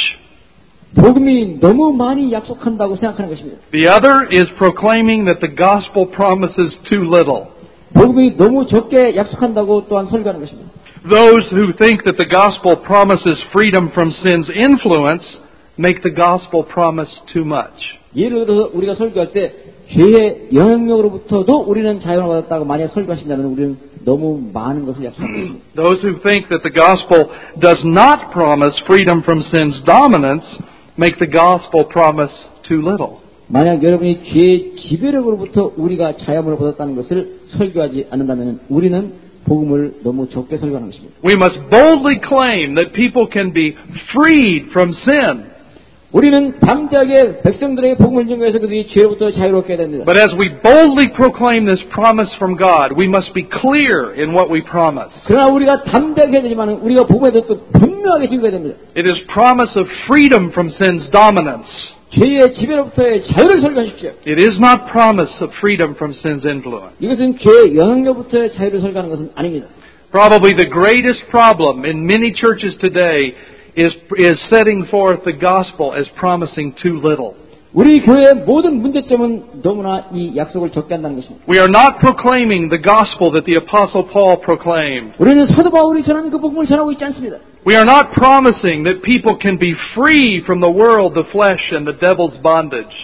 복음이 너무 많이 약속한다고 생각하는 것입니다. The other is proclaiming that the gospel promises too little. 복음이 너무 적게 약속한다고 또한 설교하는 것입니다. Those who think that the gospel promises freedom from sin's influence make the gospel promise too much. 예를 들어서 우리가 설교할 때 죄의 영향력으로부터도 우리는 자유를 받았다고 만약 설교하신다면 우리는 너무 많은 것을 약속합니다. Those who think that the gospel does not promise freedom from sin's dominance make the gospel promise too little. 만약 여러분이 죄의 지배력으로부터 우리가 자유를 받았다는 것을 설교하지 않는다면 우리는 복음을 너무 적게 설교하는 것입니다. We must boldly claim that people can be freed from sin. 우리는 담대하게 백성들에게 복음을 증거해서 그들이 죄로부터 자유롭게 됩니다. But as we boldly proclaim this promise from God, we must be clear in what we promise. 그러나 우리가 담대하게 해야 되지만 우리가 복음에 대해서 분명하게 증거해야 됩니다. It is promise of freedom from sin's dominance. 죄의 지배로부터의 자유를 설교하십시오. It is not promise of freedom from sin's influence. 이것은 죄의 영향력부터의 자유를 설교하는 것은 아닙니다. Probably the greatest problem in many churches today is is setting forth the gospel as promising too little. 우리 교회의 모든 문제점은 너무나 이 약속을 적게 한다는 것입니다. We are not proclaiming the gospel that the apostle Paul proclaimed. 우리는 사도 바울이 전하는 그 복음을 전하고 있지 않습니다. We are not promising that people can be free from the world, the flesh, and the devil's bondage.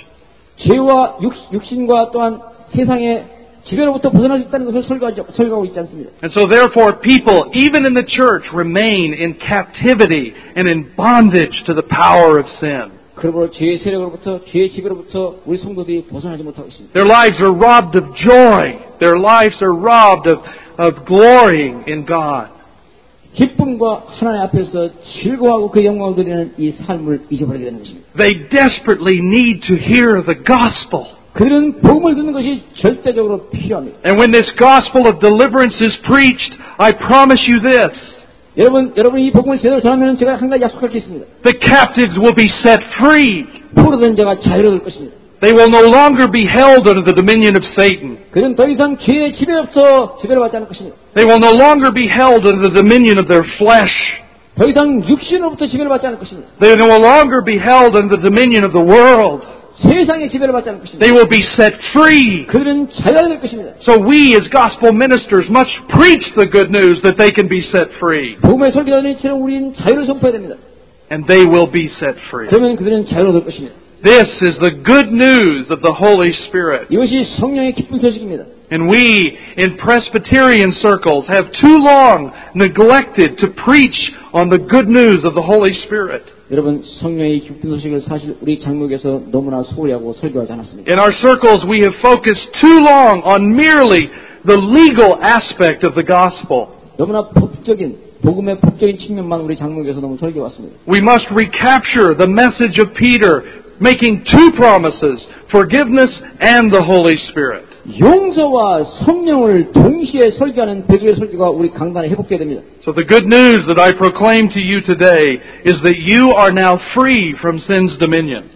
죄와 육, 육신과 또한 세상의 지배로부터 벗어날 수 있다는 것을 설교하지, 설교하고 있지 않습니다. And so therefore people, even in the church, remain in captivity and in bondage to the power of sin. 그러므로 죄의 세력으로부터, 죄의 지배로부터 우리 성도들이 벗어나지 못하고 있습니다. Their lives are robbed of joy. Their lives are robbed of, of glorying in God. 기쁨과 하나님 앞에서 즐거워하고 그 영광을 드리는 이 삶을 잊어버리게 되는 것입니다. They desperately need to hear the gospel. 그들은 복음을 듣는 것이 절대적으로 필요합니다. And when this gospel of deliverance is preached, I promise you this. 여러분, 여러분 이 복음을 제대로 전하면 제가 한 가지 약속할 게 있습니다. The captives will be set free. 포로된 자가 자유를 얻을 것입니다. They will no longer be held under the dominion of Satan. 그들은 더 이상 죄의 지배로부터 지배를 받지 않을 것입니다. They will no longer be held under the dominion of their flesh. 더 이상 육신으로부터 지배를 받지 않을 것입니다. They will no longer be held under the dominion of the world. 세상의 지배를 받지 않을 것입니다. They will be set free. 그들은 자유가 될 것입니다. So we as gospel ministers must preach the good news that they can be set free. 복음의 설교자들처럼 우리는 자유를 선포해야 됩니다. And they will be set free. 그러면 그들은 자유가 될 것입니다. This is the good news of the Holy Spirit. 이것이 성령의 기쁜 소식입니다. And we in Presbyterian circles have too long neglected to preach on the good news of the Holy Spirit. 여러분, 성령의 기쁜 소식을 사실 우리 장로교에서 너무나 소홀히 하고 설교하지 않았습니다. In our circles we have focused too long on merely the legal aspect of the gospel. 너무나 법적인, 복음의 법적인 측면만 우리 장로교에서 너무 설교해왔습니다. We must recapture the message of Peter, making two promises, forgiveness and the Holy Spirit. 용서와 성령을 동시에 설교하는 베드로의 설교가 우리 강단에 회복되어야 됩니다. So the good news that I proclaim to you today is that you are now free from sin's dominion.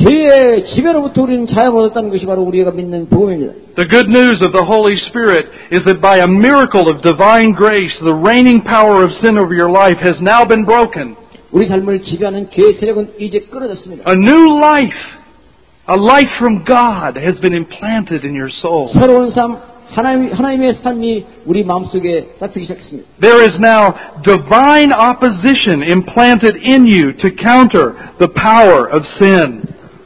죄의 지배로부터 우리는 자유를 얻었다는 것이 바로 우리가 믿는 복음입니다. The good news of the Holy Spirit is that by a miracle of divine grace, the reigning power of sin over your life has now been broken. 우리 삶을 지배하는 죄의 세력은 이제 끊어졌습니다. A new life, a life from God has been implanted in your soul. 새로운 삶, 하나님, 하나님의 삶이 우리 마음속에 싹트기 시작했습니다. There is now divine opposition implanted in you to counter the power of sin.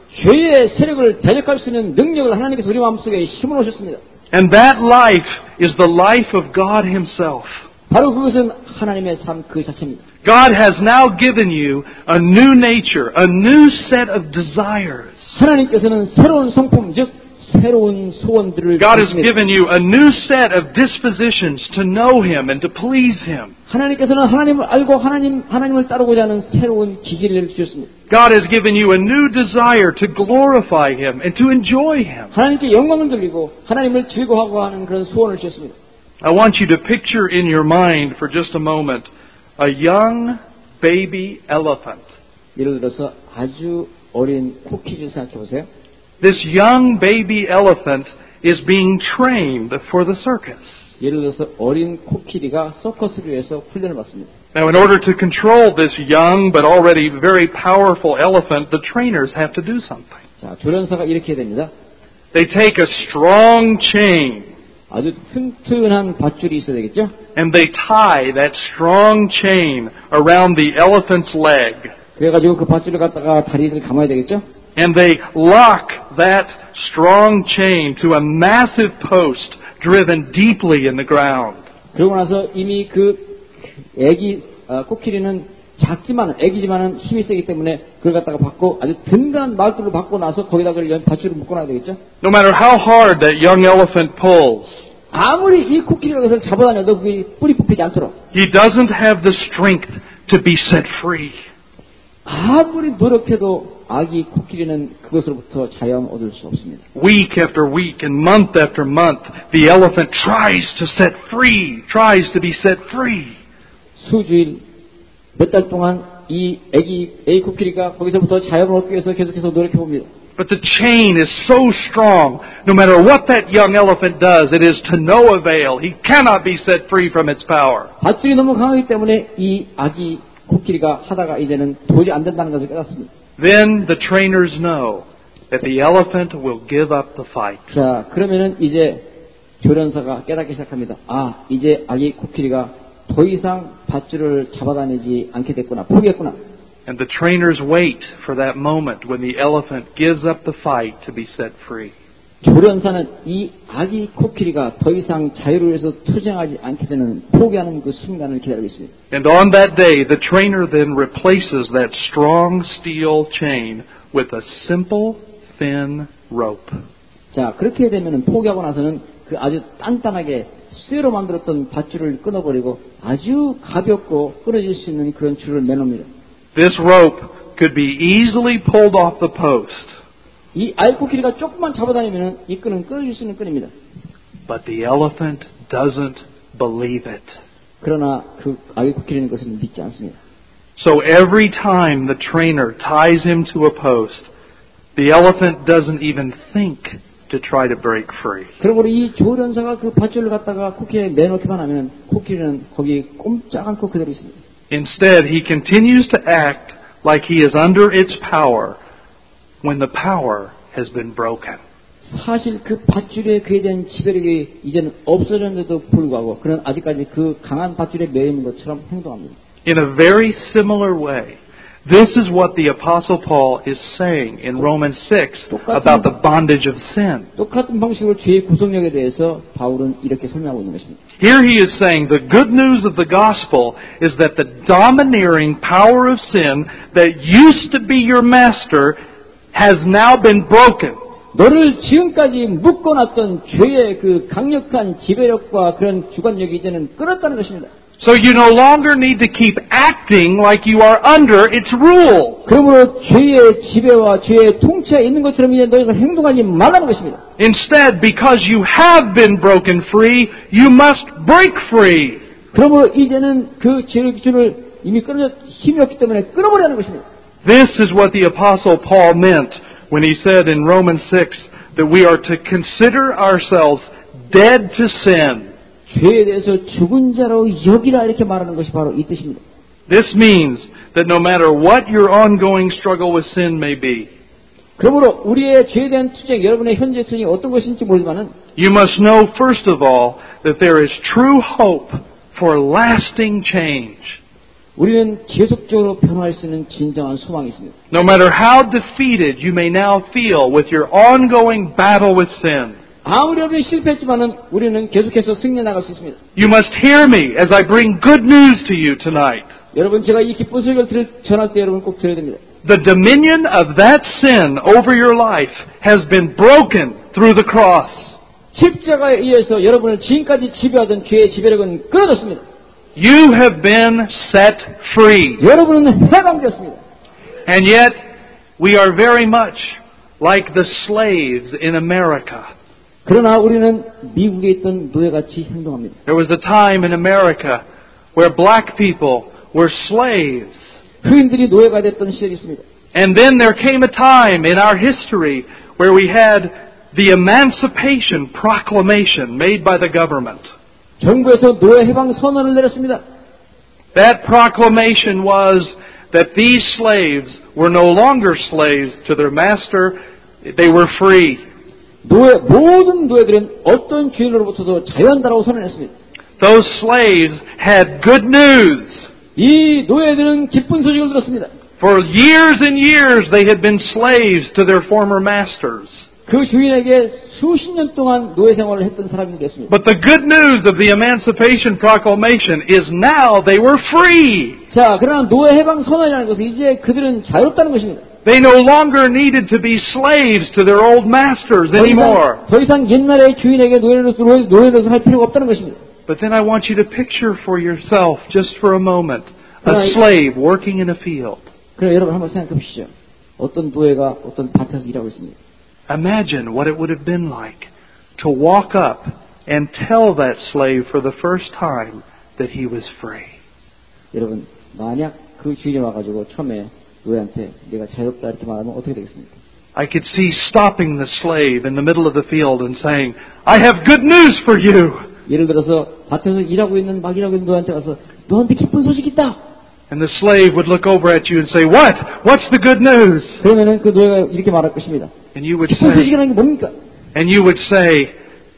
죄의 세력을 대적할 수 있는 능력을 하나님께서 우리 마음속에 심어놓으셨습니다. And that life is the life of God Himself. 바로 그것은 하나님의 삶 그 자체입니다. God has now given you a new nature, a new set of desires. 하나님께서는 새로운 성품, 즉 새로운 소원들을 God has 주십니다. given you a new set of dispositions to know Him and to please Him. 하나님께서는 하나님을 알고 하나님, 하나님을 따르고자 하는 새로운 기질을 주셨습니다. God has given you a new desire to glorify Him and to enjoy Him. 하나님께 영광을 돌리고 하나님을 즐거워하고 하는 그런 소원을 주셨습니다. I want you to picture in your mind for just a moment a young baby elephant. 예를 들어서 아주 어린 코끼리를 생각해 보세요. This young baby elephant is being trained for the circus. 예를 들어서 어린 코끼리가 서커스를 위해서 훈련을 받습니다. Now, in order to control this young but already very powerful elephant, the trainers have to do something. 자, 조련사가 이렇게 해야 됩니다. They take a strong chain 아주 튼튼한 밧줄이 있어야 되겠죠? and they tie that strong chain around the elephant's leg. 그래가지고 그 밧줄을 갖다가 다리를 감아야 되겠죠? And they lock that strong chain to a massive post driven deeply in the ground. 그러고 나서 이미 그 애기 어, 코끼리는 작지만 애기지만은 힘이 세기 때문에 그걸 갖다가 받고 아주 든든한 말들을 받고 나서 거기다 그 밧줄을 묶어놔야 되겠죠? No matter how hard that young elephant pulls, 아무리 이 코끼리가 그것을 잡아다녀도 그게 뿌리 뽑히지 않도록 he doesn't have the strength to be set free. 아무리 노력해도 아기 코끼리는 그것으로부터 자유 얻을 수 없습니다. Week after week and month after month, the elephant tries to set free, tries to be set free. 수주일, 몇 달 동안 이 애기, 애기 코끼리가 거기서부터 자유를 얻기 위해서 계속해서 노력해 봅니다. But the chain is so strong, no matter what that young elephant does, it is to no avail. He cannot be set free from its power. 밧줄이 너무 강하기 때문에 이 아기 코끼리가 하다가 이제는 도저히 안 된다는 것을 깨닫습니다. Then the trainers know that the elephant will give up the fight. 자, 그러면은 이제 조련사가 깨닫기 시작합니다. 아, 이제 아기 코끼리가 더 이상 밧줄을 잡아다니지 않게 됐구나. 포기했구나. And the trainers wait for that moment when the elephant gives up the fight to be set free. 조련사는 이 아기 코끼리가 더 이상 자유를 위해서 투쟁하지 않게 되는 포기하는 그 순간을 기다리고 있습니다. And on that day, the trainer then replaces that strong steel chain with a simple, thin rope. 자, 그렇게 되면은 포기하고 나서는 그 아주 단단하게 쇠로 만들었던 밧줄을 끊어버리고 아주 가볍고 끊어질 수 있는 그런 줄을 매놉니다. This rope could be easily pulled off the post. 이 아기 코끼리가 조금만 잡아다니면은 이 끈은 끊어질 수 있는 끈입니다. But the elephant doesn't believe it. 그러나 그 아기 코끼리는 그것을 믿지 않습니다. So every time the trainer ties him to a post, the elephant doesn't even think to try to break free. 그러므로 이 조련사가 그 밧줄을 갖다가 코끼리에 매놓기만 하면 코끼리는 거기 꼼짝 않고 그대로 있습니다. Instead, he continues to act like he is under its power when the power has been broken. 사실 그 밧줄에 그에 대한 지배력이 이제는 없어졌는데도 불구하고 그는 아직까지 그 강한 밧줄에 매여 있는 것처럼 행동합니다. In a very similar way, this is what the Apostle Paul is saying in Romans six about the bondage of sin. 똑같은 방식으로 죄의 구속력에 대해서 바울은 이렇게 설명하고 있는 것입니다. Here he is saying the good news of the gospel is that the domineering power of sin that used to be your master has now been broken. 너를 지금까지 묶어놨던 죄의 그 강력한 지배력과 그런 주관력이 이제는 끊었다는 것입니다. So you no longer need to keep acting like you are under its rule. 그러므로 죄의 지배와 죄의 통치에 있는 것처럼 이제 더 이상 행동하지 말라는 것입니다. Instead, because you have been broken free, you must break free. 그러므로 이제는 그 죄의 기준을 이미 끊어 힘이 없기 때문에 끊어버리는 것입니다. This is what the Apostle Paul meant when he said in Romans six that we are to consider ourselves dead to sin. 죄에 대해서 죽은 자로 여기라 이렇게 말하는 것이 바로 이 뜻입니다. This means that no matter what your ongoing struggle with sin may be, 그러므로 우리의 죄에 대한 투쟁, 여러분의 현재 투쟁이 어떤 것인지 모르지만은 you must know first of all that there is true hope for lasting change. 우리는 계속적으로 변화할 수 있는 진정한 소망이 있습니다. No matter how defeated you may now feel with your ongoing battle with sin, 아무리 여러분이 실패했지만은 우리는 계속해서 승리해 나갈 수 있습니다. you must hear me as I bring good news to you tonight. 여러분 제가 이 기쁜 소식을 들, 전할 때 여러분 꼭 들어야 됩니다. The dominion of that sin over your life has been broken through the cross. 십자가에 의해서 여러분을 지금까지 지배하던 죄의 지배력은 끊어졌습니다. You have been set free. 여러분은 해방되었습니다. And yet, we are very much like the slaves in America. 그러나 우리는 미국에 있던 노예같이 행동합니다. There was a time in America where black people were slaves. 흑인들이 노예가 됐던 시절이 있습니다. And then there came a time in our history where we had the Emancipation Proclamation made by the government. 정부에서 노예 해방 선언을 내렸습니다. That proclamation was that these slaves were no longer slaves to their master, they were free. 노예, 모든 노예들은 어떤 주인으로부터도 자유한다라고 선언했습니다. Those slaves had good news. 이 노예들은 기쁜 소식을 들었습니다. For years and years they had been slaves to their former masters. 그 주인에게 수십 년 동안 노예 생활을 했던 사람들이었습니다. But the good news of the Emancipation Proclamation is now they were free. 자, 그러나 노예 해방 선언이라는 것은 이제 그들은 자유롭다는 것입니다. They no longer needed to be slaves to their old masters anymore. 더 이상, 더 이상 옛날의 주인에게 노예로서, 노예로서 할 필요가 없다는 것입니다. But then I want you to picture for yourself, just for a moment, a slave working in a field. 그럼 여러분 한번 생각해 보시죠. 어떤 노예가 어떤 밭에서 일하고 있습니다. Imagine what it would have been like to walk up and tell that slave for the first time that he was free. 여러분, 만약 그 주인이 와가지고 처음에 노예한테 내가 자유롭다 이렇게 말하면 어떻게 되겠습니까? I could see stopping the slave in the middle of the field and saying, I have good news for you. 예를 들어서 밭에서 일하고 있는 막 일하고 있는 노예한테 가서 너한테 기쁜 소식 있다. And the slave would look over at you and say, What? What's the good news? 그러면은 그 노예가 이렇게 말할 것입니다. And you would 기쁜 say, 소식이라는 게 뭡니까? and you would say,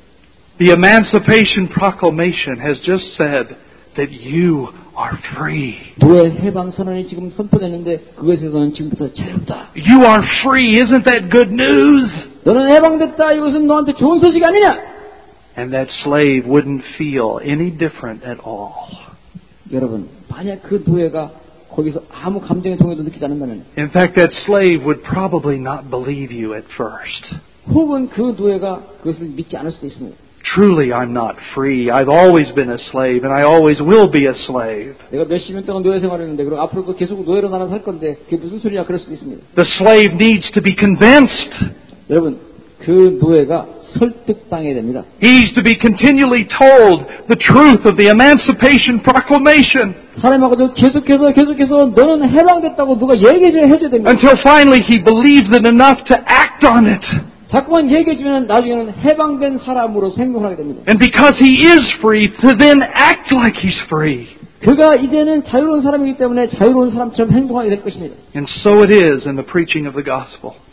the Emancipation Proclamation has just said that you are free. 노예 해방 선언이 지금 선포됐는데 그것에서는 지금부터 자유롭다. You are free. Isn't that good news? 너는 해방됐다. 이것은 너한테 좋은 소식 아니냐? And that slave wouldn't feel any different at all. 여러분, 만약 그 노예가 거기서 아무 감정의 동요도 느끼지 않으면 In fact, that slave would probably not believe you at first. 혹은 그 노예가 그것을 믿지 않을 수도 있습니다. Truly, I'm not free. I've always been a slave, and I always will be a slave. 내가 몇십 년 동안 노예 생활했는데 그리고 앞으로도 계속 노예로 나눠 살 건데 그게 무슨 소리냐 그럴 수도 있습니다. The slave needs to be convinced. 여러분, 그 노예가 설득당해야 됩니다. He needs to be continually told the truth of the Emancipation Proclamation. 사람하고도 계속해서 계속해서 너는 해방됐다고 누가 얘기를 해줘야 됩니다. Until finally he believes it enough to act on it. 자꾸만 얘기해주면 나중에는 해방된 사람으로 생각하게 됩니다. And because he is free, to then act like he's free. 그가 이제는 자유로운 사람이기 때문에 자유로운 사람처럼 행동하게 될 것입니다. And so it is in the preaching of the gospel.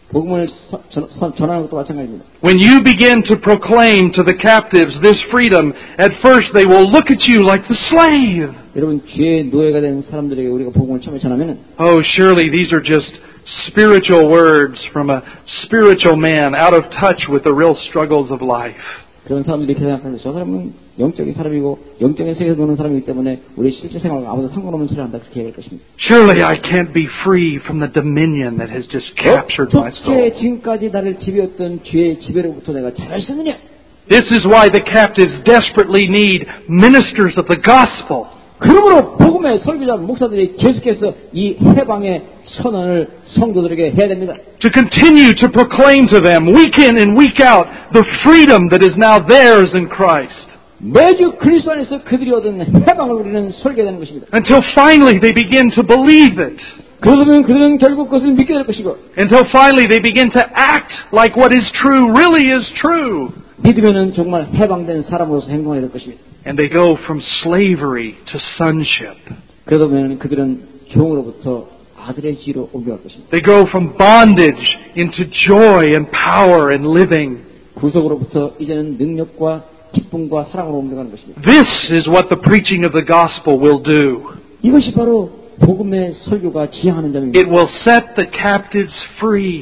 복음을 서, 전, 선, 전하는 것도 마찬가지입니다. When you begin to proclaim to the captives this freedom, at first they will look at you like the slave. 여러분 죄의 노예가 된 사람들에게 우리가 복음을 처음에 전하면은 Oh, surely these are just spiritual words from a spiritual man out of touch with the real struggles of life. 그런 사람들이 이렇게 생각하는데 저 사람은 영적인 사람이고 영적인 세계에서 노는 사람이기 때문에 우리 실제 생활과 아무도 상관없는 소리를 한다 그렇게 얘기할 것입니다. Surely I can't be free from the dominion that has just captured my soul. 어떻게 지금까지 나를 지배했던 죄의 지배로부터 내가 자랄 수 있느냐? This is why the captives desperately need ministers of the gospel. 그러므로 복음의 설교자 목사들이 계속해서 이 해방의 선언을 성도들에게 해야 됩니다. To continue to proclaim to them week in and week out the freedom that is now theirs in Christ. 매주 그리스도 안에서 그들이 얻은 해방을 우리는 설계하는 것입니다. Until finally they begin to believe it. 그러면 그들은 결국 그것을 믿게 될 것이고 Until finally they begin to act like what is true really is true. 믿으면은 정말 해방된 사람으로서 행동하게 될 것입니다. And they go from slavery to sonship. 그러면 그들은 종으로부터 아들의 지로 옮겨갈 것입니다. They go from bondage into joy and power and living. 구속으로부터 이제는 능력과 기쁨과 사랑으로 옮겨가는 것입니다. This is what the preaching of the gospel will do. 이것이 바로 복음의 설교가 지향하는 점입니다. It will set the captives free.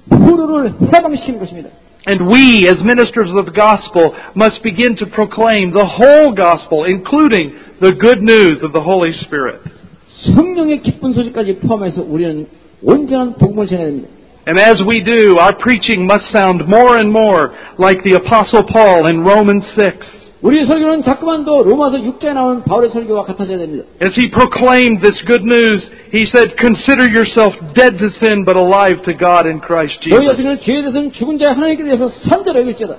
포로를 해방시키는 것입니다. And we, as ministers of the gospel, must begin to proclaim the whole gospel, including the good news of the Holy Spirit. 성령의 기쁜 소식까지 포함해서 우리는 온전한 복음을 전해야 됩니다. And as we do, our preaching must sound more and more like the Apostle Paul in Romans six. 우리의 설교는 자꾸만 더 로마서 육 장에 나오는 바울의 설교와 같아져야 됩니다. As he proclaimed this good news, he said, "Consider yourself dead to sin, but alive to God in Christ 너희 Jesus." 자신을 죄에 대해서는 죽은 자의 하나님께 대해서 산자로 여길지어다.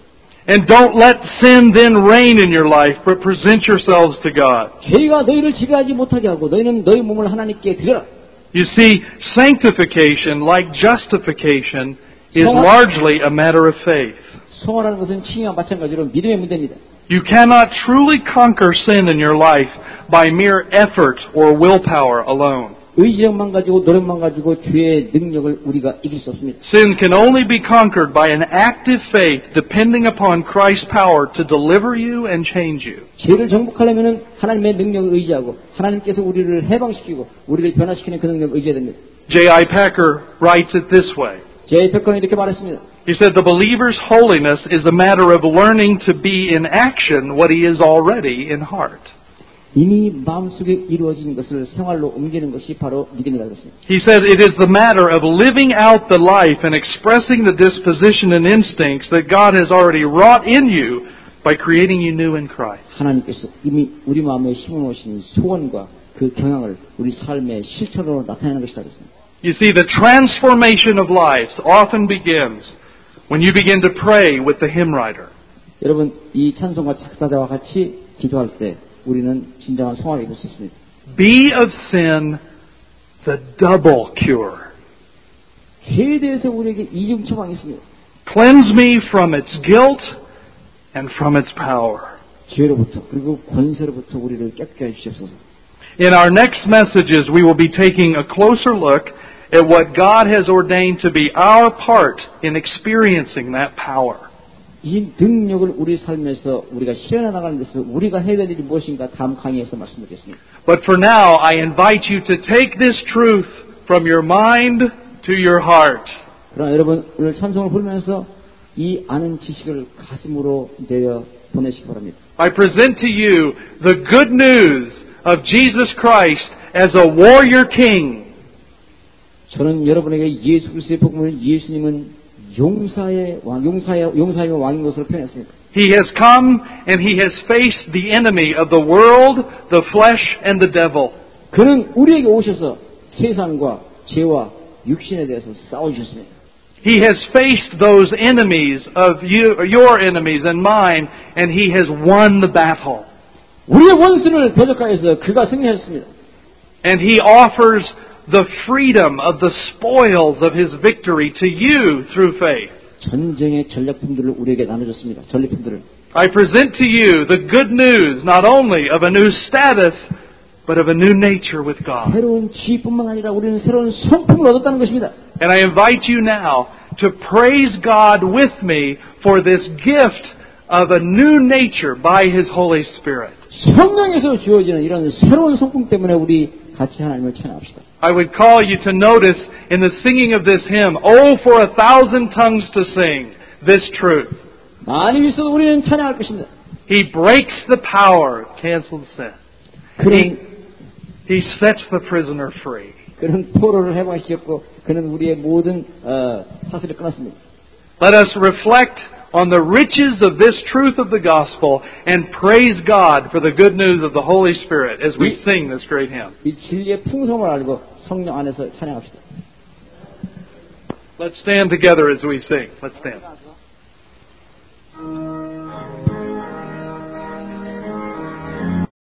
And don't let sin then reign in your life, but present yourselves to God. 죄가 너희를 지배하지 못하게 하고 너희는 너희 몸을 하나님께 드려라. You see, sanctification, like justification, is 성화- largely a matter of faith. 성화라는 것은 칭의와 마찬가지로 믿음의 문제입니다. You cannot truly conquer sin in your life by mere effort or willpower alone. 의지력만 가지고 노력만 가지고 죄의 능력을 우리가 이길 수 없습니다. Sin can only be conquered by an active faith depending upon Christ's power to deliver you and change you. 죄를 정복하려면 하나님의 능력을 의지하고 하나님께서 우리를 해방시키고 우리를 변화시키는 그 능력을 의지해야 됩니다. J I Packer writes it this way. 제 백건이 이렇게 말했습니다. He said, "The believer's holiness is a matter of learning to be in action what he is already in heart." 이미 마음속에 이루어진 것을 생활로 옮기는 것이 바로 믿음이라고 했습니다. He said, "It is the matter of living out the life and expressing the disposition and instincts that God has already wrought in you by creating you new in Christ." 하나님께서 이미 우리 마음에 심어놓으신 소원과 그 경향을 우리 삶의 실천으로 나타내는 것이라고 했습니다. You see, the transformation of lives often begins when you begin to pray with the hymn writer. 여러분, 이 찬송가 작사자와 같이 기도할 때 우리는 진정한 성화를 입을 수 있습니다. Be of sin the double cure. 죄에 대해서 우리에게 이중 처방이 있습니다. Cleanse me from its guilt and from its power. 죄로부터 그리고 권세로부터 우리를 깨끗게 해주시옵소서. In our next messages, we will be taking a closer look at what God has ordained to be our part in experiencing that power. 이 능력을 우리 삶에서 우리가 실현해 나가는 데서 우리가 해야 될 일이 무엇인가 다음 강의에서 말씀드리겠습니다. But for now, I invite you to take this truth from your mind to your heart. 그러나 여러분 오늘 찬송을 부르면서 이 아는 지식을 가슴으로 내어 보내시기 바랍니다. I present to you the good news of Jesus Christ as a warrior king. 저는 여러분에게 예수 그리스도의 복음을 예수님은 용사의 왕, 용사의 용사의 왕인 것으로 표현했습니다. He has come and he has faced the enemy of the world, the flesh, and the devil. 그는 우리에게 오셔서 세상과 죄와 육신에 대해서 싸워주셨습니다. He has faced those enemies of you, your enemies and mine, and he has won the battle. 우리의 원수를 대적하여서 그가 승리하셨습니다. And he offers the freedom of the spoils of his victory to you through faith. 전쟁의 전략품들을 우리에게 나눠줬습니다. 전리품들을. I present to you the good news not only of a new status, but of a new nature with God. 새로운 지위뿐만 아니라 우리는 새로운 성품을 얻었다는 것입니다. And I invite you now to praise God with me for this gift of a new nature by His Holy Spirit. 성령에서 주어지는 이런 새로운 성품 때문에 우리 같이 하나님을 찬양합시다. I would call you to notice in the singing of this hymn, "Oh, for a thousand tongues to sing this truth." 많이 있어도 우리는 찬양할 것입니다. He breaks the power of canceled sin. He, he sets the prisoner free. 그는 포로를 해방시켰고 그는 우리의 모든 어, 사슬을 끊었습니다. Let us reflect on the riches of this truth of the gospel and praise God for the good news of the Holy Spirit as we sing this great hymn. 이 진리의 풍성을 알고 성령 안에서 찬양합시다. Let's stand together as we sing. Let's stand.